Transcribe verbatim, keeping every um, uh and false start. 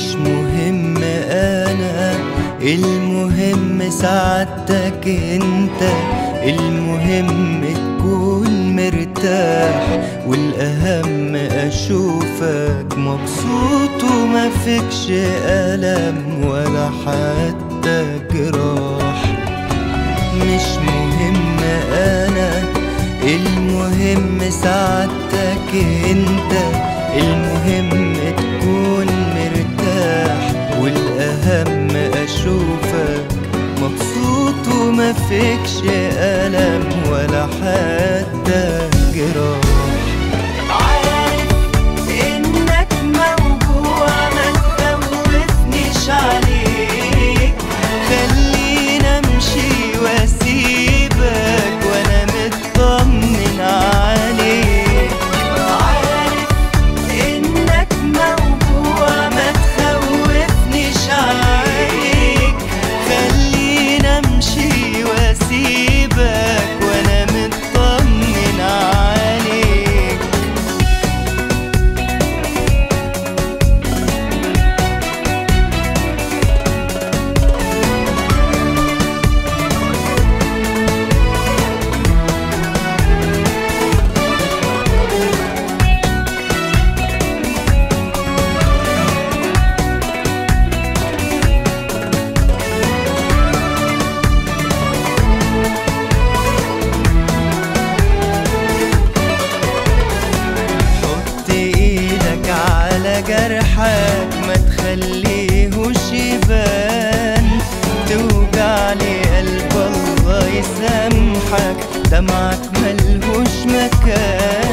مهم انا، المهم سعادتك انت، المهم تكون مرتاح، والاهم اشوفك مبسوط وما فيكش الم ولا حتى جراح. مش مهم انا، المهم سعادتك انت، المهم تكون مرتاح، والاهم اشوفك مبسوط وما فيكش الم ولا حتى جراح. عارف انك موجوع ما تخوفنيش عليك، خلينا امشي واسيبك وانا مطمن عليك. عارف انك موجوع ما تخوفنيش عليك، خلينا امشي واسيبك وانا مطمن عليك. جرحك ما تخليهوش يبان، توجعلي قلب الله يسامحك، دمعك ملهوش مكان.